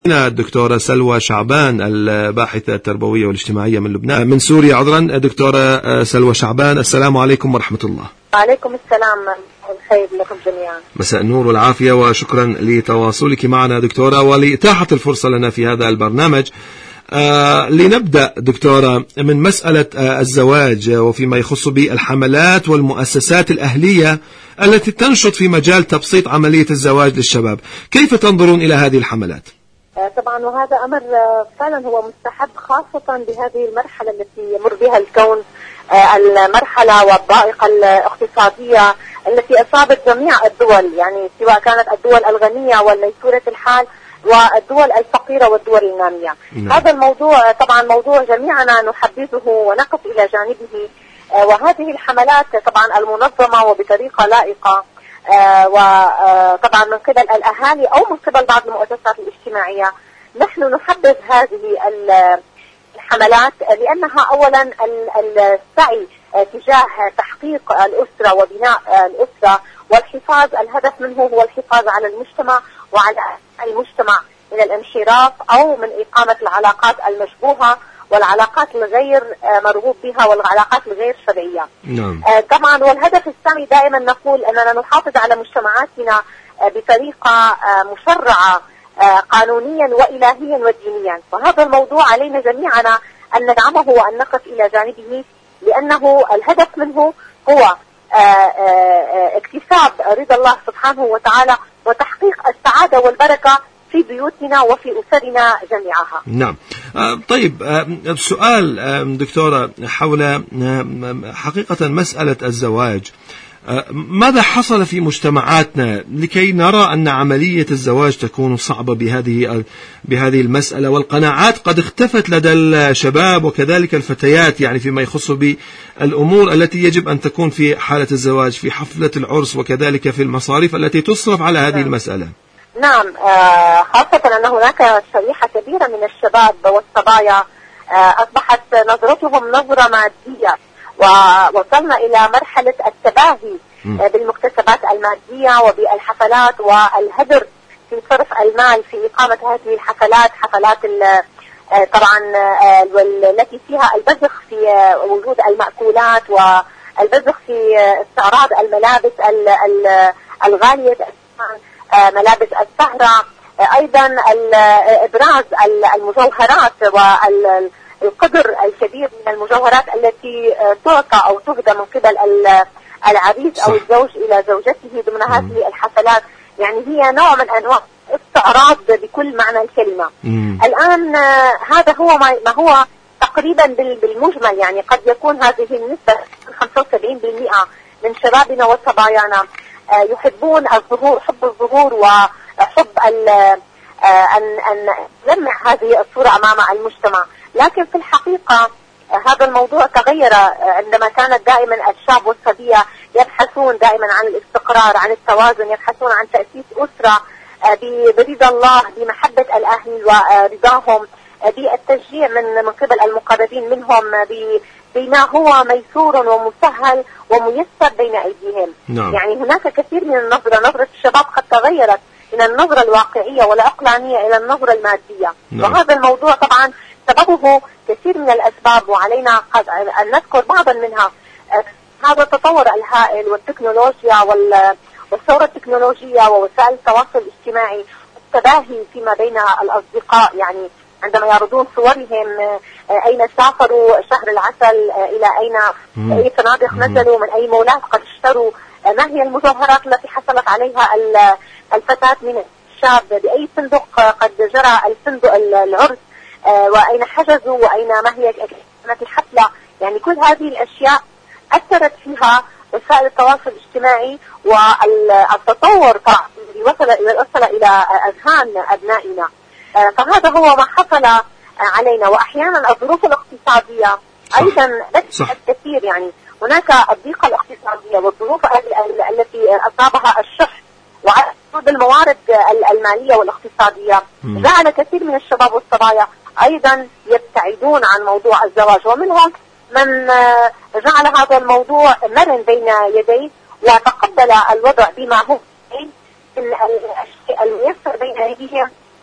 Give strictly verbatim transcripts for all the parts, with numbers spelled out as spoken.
الدكتورة سلوى شعبان الباحثة التربوية والاجتماعية من لبنان من سوريا عذرا. دكتورة سلوى شعبان، السلام عليكم ورحمة الله. وعليكم السلام، الخير لكم جميعا. مساء النور والعافية، وشكرا لتواصلك معنا دكتورة ولإتاحة الفرصة لنا في هذا البرنامج. آه لنبدأ دكتورة من مسألة آه الزواج وفيما يخص بالحملات والمؤسسات الأهلية التي تنشط في مجال تبسيط عملية الزواج للشباب، كيف تنظرون إلى هذه الحملات؟ طبعا وهذا أمر فعلا هو مستحب، خاصة بهذه المرحلة التي يمر بها الكون، المرحلة والضائقة الاقتصادية التي أصابت جميع الدول، يعني سواء كانت الدول الغنية والميسورة الحال والدول الفقيرة والدول النامية. نعم. هذا الموضوع طبعا موضوع جميعنا نحدثه ونقف إلى جانبه، وهذه الحملات طبعا المنظمة وبطريقة لائقة آه وطبعا من قبل الأهالي أو من قبل بعض المؤسسات الاجتماعية، نحن نحبذ هذه الحملات لأنها أولا السعي تجاه تحقيق الأسرة وبناء الأسرة والحفاظ، الهدف منه هو الحفاظ على المجتمع وعلى المجتمع من الانحراف أو من إقامة العلاقات المشبوهة والعلاقات الغير مرغوب بها والعلاقات الغير شرعية. نعم. طبعا والهدف السامي دائما نقول أننا نحافظ على مجتمعاتنا بطريقة مشرعة قانونيا وإلهيا ودينيا، وهذا الموضوع علينا جميعنا أن ندعمه وأن نقف إلى جانبه، لأنه الهدف منه هو اكتساب رضا الله سبحانه وتعالى وتحقيق السعادة والبركة في بيوتنا وفي أسرنا جميعها. نعم. طيب سؤال دكتورة حول حقيقة مسألة الزواج، ماذا حصل في مجتمعاتنا لكي نرى أن عملية الزواج تكون صعبة بهذه بهذه المسألة، والقناعات قد اختفت لدى الشباب وكذلك الفتيات، يعني فيما يخص بالأمور التي يجب أن تكون في حالة الزواج، في حفلة العرس وكذلك في المصاريف التي تصرف على هذه المسألة. نعم، خاصة أن هناك شريحة كبيرة من الشباب والصبايا أصبحت نظرتهم نظرة مادية، ووصلنا إلى مرحلة التباهي بالمكتسبات المادية وبالحفلات والهدر في صرف المال في إقامة هذه الحفلات، حفلات طبعا والتي فيها البذخ في وجود المأكولات والبذخ في استعراض الملابس الغالية، ملابس السهرة، أيضا إبراز المجوهرات والقدر الكبير من المجوهرات التي تعطى أو تهدى من قبل العريس أو الزوج إلى زوجته ضمن هذه الحفلات. يعني هي نوع من أنواع استعراض بكل معنى الكلمة. مم. الآن هذا هو ما هو تقريبا بالمجمل، يعني قد يكون هذه النسبة خمسة وسبعين بالمئة من شبابنا وصبايانا يحبون الظهور، حب الظهور وحب أن أن نلمع هذه الصورة أمام المجتمع. لكن في الحقيقة هذا الموضوع تغير عندما كانت دائما الشاب والصبية يبحثون دائما عن الاستقرار، عن التوازن، يبحثون عن تأسيس أسرة برضا الله، بمحبة الأهل ورضاهم، بالتشجيع من من قبل المقربين منهم، بما هو ميسور ومسهل وميسر بين أيديهم. نعم. يعني هناك كثير من النظرة، نظرة الشباب قد تغيرت من النظرة الواقعية والعقلانية إلى النظرة المادية. نعم. وهذا الموضوع طبعا سببه كثير من الأسباب، وعلينا قد أن نذكر بعضا منها. هذا التطور الهائل والتكنولوجيا والثورة التكنولوجية ووسائل التواصل الاجتماعي، التباهي فيما بين الأصدقاء، يعني عندما يعرضون صورهم أين سافروا شهر العسل، إلى أين أي فنادق نزلوا، من أي مولات قد اشتروا، ما هي المجوهرات التي حصلت عليها الفتاة من الشاب، بأي فندق قد جرى الفندق العرس، وأين حجزوا، وأين ما هي كانت الحفلة. يعني كل هذه الأشياء أثرت فيها وسائل التواصل الاجتماعي والتطور وصل وصل إلى أذهان أبنائنا. فهذا هو ما حصل علينا. وأحيانا الظروف الاقتصادية أيضا ليست كثير، يعني هناك الضيقة الاقتصادية والظروف التي أصابها الشح وعدم الموارد المالية والاقتصادية جعل كثير من الشباب والصبايا أيضا يبتعدون عن موضوع الزواج، ومنهم من جعل هذا الموضوع مرن بين يديه وتقبل الوضع بما هو، إن الشيء الميسر بين أيديهم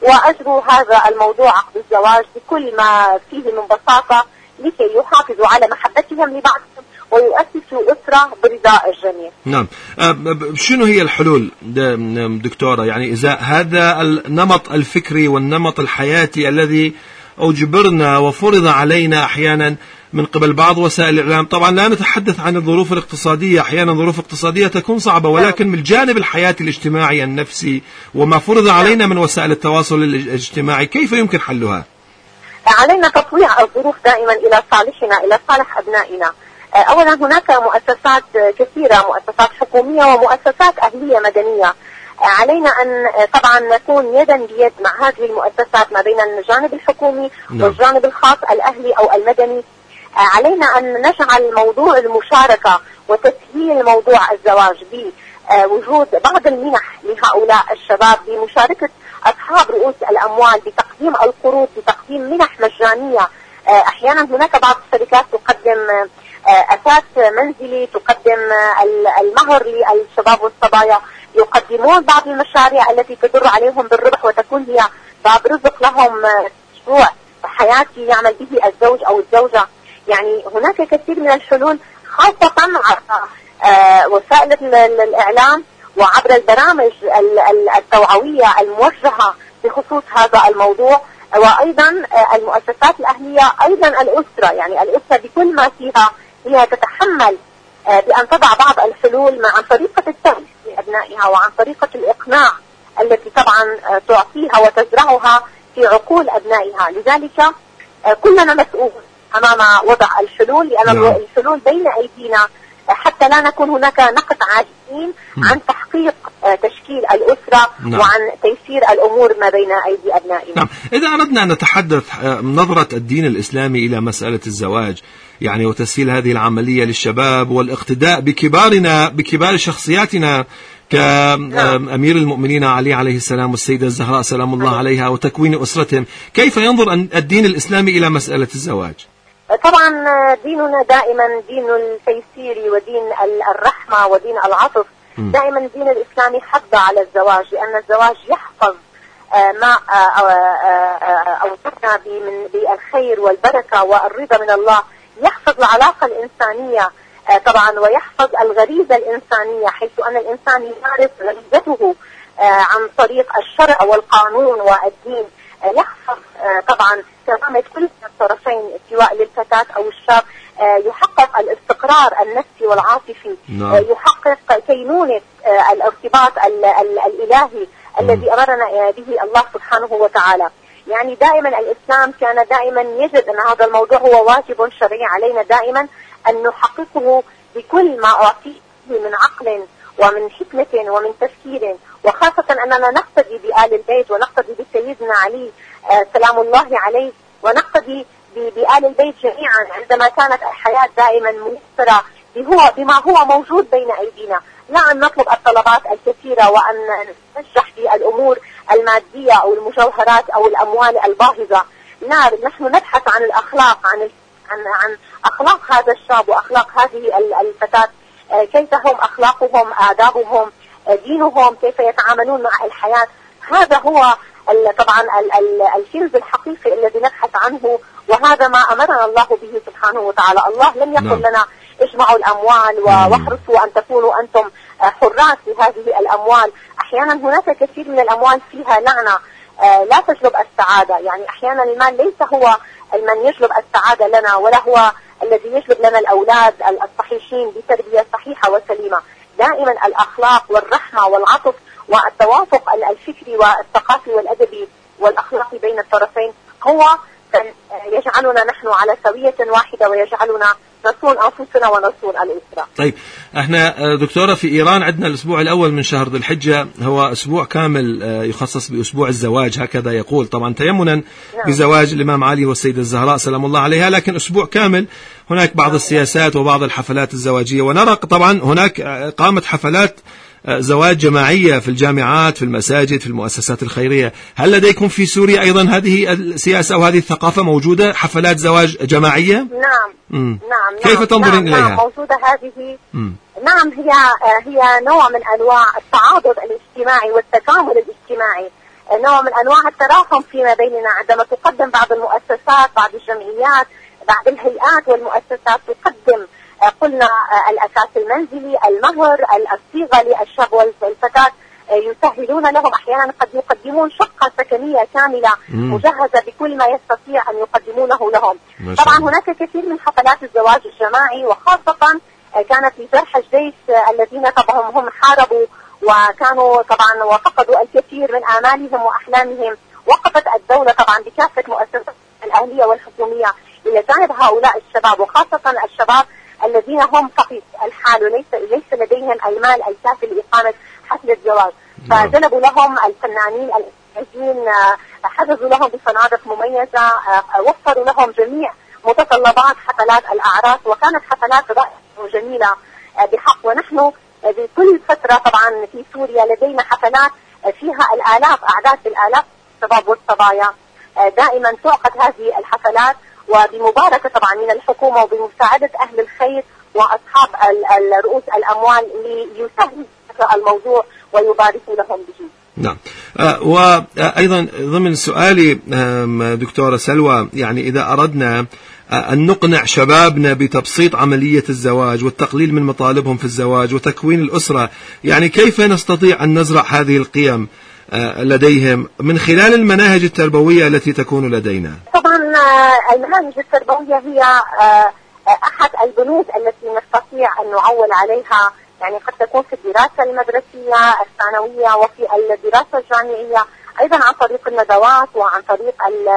وأجروا هذا الموضوع عقد الزواج بكل ما فيه من بساطة لكي يحافظوا على محبتهم لبعضهم ويؤسسوا أسرة برضاء الجميع. نعم. شنو هي الحلول دكتورة؟ يعني إذا هذا النمط الفكري والنمط الحياتي الذي أجبرنا وفرض علينا أحيانا من قبل بعض وسائل الإعلام، طبعا لا نتحدث عن الظروف الاقتصادية، أحيانا ظروف اقتصادية تكون صعبة، ولكن من الجانب الحياتي الاجتماعي النفسي وما فرض علينا من وسائل التواصل الاجتماعي، كيف يمكن حلها؟ علينا تطويع الظروف دائما إلى صالحنا، إلى صالح أبنائنا. أولا هناك مؤسسات كثيرة، مؤسسات حكومية ومؤسسات أهلية مدنية. علينا أن طبعا نكون يدا بيد مع هذه المؤسسات ما بين الجانب الحكومي والجانب الخاص الأهلي أو المدني. علينا أن نجعل موضوع المشاركة وتسهيل موضوع الزواج بوجود بعض المنح لهؤلاء الشباب، بمشاركة أصحاب رؤوس الأموال بتقديم القروض، بتقديم منح مجانية. أحيانا هناك بعض الشركات تقدم أساس منزلي، تقدم المهر للشباب والصبايا، يقدمون بعض المشاريع التي تدر عليهم بالربح وتكون هي باب رزق لهم، مشروع حياتي يعمل به الزوج أو الزوجة. يعني هناك كثير من الحلول، خاصة عبر وسائل الإعلام وعبر البرامج التوعوية الموجهة بخصوص هذا الموضوع، وأيضا المؤسسات الأهلية، أيضا الأسرة. يعني الأسرة بكل ما فيها هي تتحمل بأن تضع بعض الحلول عن طريقة التوعية لأبنائها وعن طريقة الإقناع التي طبعا تعطيها وتزرعها في عقول أبنائها. لذلك كلنا مسؤول أمام وضع الحلول، لأن نعم. الحلول بين أيدينا، حتى لا نكون هناك نقص عاجزين عن تحقيق تشكيل الأسرة نعم. وعن تيسير الأمور ما بين أيدي أبنائنا. نعم. إذا أردنا أن نتحدث نظرة الدين الإسلامي إلى مسألة الزواج، يعني وتسهيل هذه العملية للشباب والاقتداء بكبارنا، بكبار شخصياتنا كأمير المؤمنين علي عليه السلام والسيدة الزهراء سلام الله عليها، وتكوين أسرتهم، كيف ينظر الدين الإسلامي إلى مسألة الزواج؟ طبعا ديننا دائما دين التيسير ودين الرحمة ودين العطف. م. دائما الدين الإسلامي حض على الزواج، لأن الزواج يحفظ ما أوصفنا بالخير والبركة والرضا من الله، يحفظ العلاقة الإنسانية طبعا، ويحفظ الغريزة الإنسانية، حيث أن الإنسان يمارس غريزته عن طريق الشرع والقانون والدين. يحفظ طبعا كرامة كل الطرفين، سواء للفتاة أو الشاب، يحقق الاستقرار النفسي والعاطفي، يحقق كينونة الارتباط الإلهي الذي أمرنا به الله سبحانه وتعالى. يعني دائما الإسلام كان دائما يجد أن هذا الموضوع هو واجب شرعي علينا دائما أن نحققه بكل ما أعطيه من عقل ومن حكمة ومن تفكير، وخاصة أننا نقتدي بآل البيت ونقتدي بسيدنا علي آه سلام الله عليه، ونقتدي بآل البيت جميعا عندما كانت الحياة دائما ميسرة بما هو موجود بين أيدينا، لا أن نطلب الطلبات الكثيرة وأن ننجح في الأمور المادية أو المجوهرات أو الأموال الباهظة. لا، نحن نبحث عن الأخلاق، عن عن عن أخلاق هذا الشاب وأخلاق هذه الفتاة، كيف هم أخلاقهم، آدابهم، دينهم، كيف يتعاملون مع الحياة. هذا هو طبعا الكنز الحقيقي الذي نبحث عنه، وهذا ما أمرنا الله به سبحانه وتعالى. الله لم يقل لنا اجمعوا الأموال واحرصوا أن تكونوا أنتم حرات لهذه الأموال. أحيانا هناك كثير من الأموال فيها لعنة لا تجلب السعادة. يعني أحيانا المال ليس هو من يجلب السعادة لنا، ولا هو الذي يجلب لنا الأولاد الصحيحين بتربية صحيحة وسليمة. دائما الأخلاق والرحمة والعطف والتوافق الفكري والثقافي والأدبي والأخلاقي بين الطرفين هو يجعلنا نحن على سوية واحدة، ويجعلنا نصون أنفسنا ونصون الأسرة. طيب، احنا دكتورة في إيران عندنا الأسبوع الأول من شهر ذي الحجة هو أسبوع كامل يخصص بأسبوع الزواج، هكذا يقول، طبعا تيمنا نعم. بزواج الإمام علي والسيدة الزهراء سلام الله عليها، لكن أسبوع كامل هناك بعض السياسات وبعض الحفلات الزواجية، ونرى طبعا هناك قامت حفلات زواج جماعية في الجامعات، في المساجد، في المؤسسات الخيرية. هل لديكم في سوريا أيضا هذه السياسة أو هذه الثقافة موجودة، حفلات زواج جماعية؟ نعم مم. نعم كيف تنظرين نعم إليها؟ نعم موجودة هذه. مم. نعم، هي هي نوع من أنواع التعاضد الاجتماعي والتكامل الاجتماعي. نوع من أنواع التراحم فيما بيننا، عندما تقدم بعض المؤسسات، بعض الجمعيات، بعض الهيئات والمؤسسات تقدم قلنا الأساس المنزلي، المهر، الصيغة للشاب والفتاة، يسهلون لهم أحيانا، قد يقدمون شقة سكنية كاملة مجهزة بكل ما يستطيع أن يقدمونه لهم. طبعا هناك كثير من حفلات الزواج الجماعي، وخاصة كانت لجرحى الجيش الذين طبعا هم حاربوا وكانوا طبعا وفقدوا الكثير من آمالهم وأحلامهم. وقفت الدولة طبعا بكافة مؤسسات الأهلية والحكومية إلى جانب هؤلاء الشباب، وخاصة الشباب الذين هم فقير الحال وليس ليس لديهم المال الكافي لإقامة حفل الزواج، فجلبوا لهم الفنانين الذين حجزوا لهم بفنادق مميزة، وفروا لهم جميع متطلبات حفلات الأعراس، وكانت حفلات رائعة وجميلة بحق. ونحن بكل فترة طبعا في سوريا لدينا حفلات فيها الآلاف، أعداد بالآلاف الشباب والصبايا، دائما تعقد هذه الحفلات وبمباركة طبعا من الحكومة وبمساعدة أهل الخير وأصحاب رؤوس الأموال ليسهلوا الموضوع ويباركوا لهم به. نعم. آه وأيضا ضمن سؤالي آه دكتورة سلوى، يعني إذا أردنا آه أن نقنع شبابنا بتبسيط عملية الزواج والتقليل من مطالبهم في الزواج وتكوين الأسرة، يعني كيف نستطيع أن نزرع هذه القيم آه لديهم من خلال المناهج التربوية التي تكون لدينا؟ طبعا المناهج التربوية هي آه أحد البنود التي نستطيع أن نعول عليها، يعني قد تكون في الدراسة المدرسية الثانوية وفي الدراسة الجامعية، أيضا عن طريق الندوات وعن طريق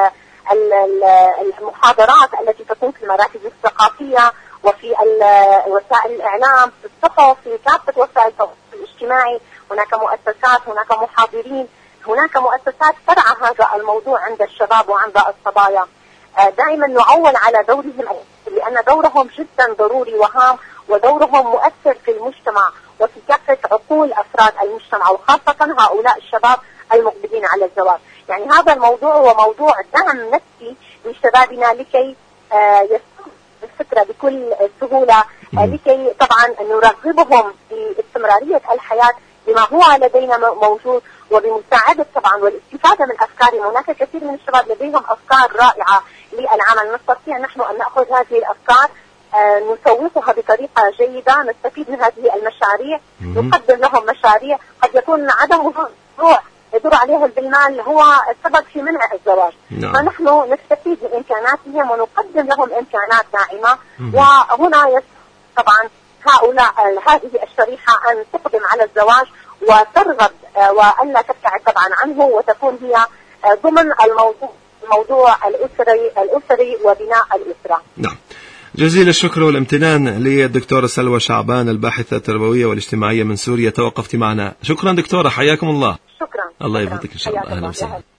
المحاضرات التي تكون في المراكز الثقافية وفي وسائل الإعلام، في الصحف، في كافة وسائل التواصل الاجتماعي. هناك مؤسسات، هناك محاضرين، هناك مؤسسات ترعى هذا الموضوع عند الشباب وعند الصبايا. دائما نعول على دورهم لأن دورهم جدا ضروري وهام، ودورهم مؤثر في المجتمع وفي كافة عقول أفراد المجتمع، وخاصة هؤلاء الشباب المقبلين على الزواج. يعني هذا الموضوع هو موضوع دعم نفسي لشبابنا لكي يستمروا الفكرة بكل سهولة، لكي طبعا نرغبهم في استمرارية الحياة بما هو لدينا موجود، وبمساعدة طبعا والاستفادة من أفكارهم. هناك كثير من الشباب لديهم أفكار رائعة للعمل، نستطيع نحن أن نأخذ هذه الأفكار آه نسوقها بطريقة جيدة، نستفيد من هذه المشاريع، نقدم لهم مشاريع قد يكون عدم مشروع يدور عليهم بالمال هو السبب في منع الزواج. نعم. فنحن نستفيد من إمكاناتهم ونقدم لهم إمكانات داعمة. وهنا طبعا هؤلاء هذه الشريحة أن تقدم على الزواج وترغب آه وألا تبتعد طبعا عنه، وتكون هي آه ضمن الموضوع الموضوع الأسري الأسري وبناء الأسرة. نعم. جزيل الشكر والامتنان للدكتورة سلوى شعبان، الباحثة التربوية والاجتماعية من سوريا، توقفت معنا. شكرا دكتورة، حياكم الله. شكرا. الله يبارك إن شاء الله. أهلا وسهلا.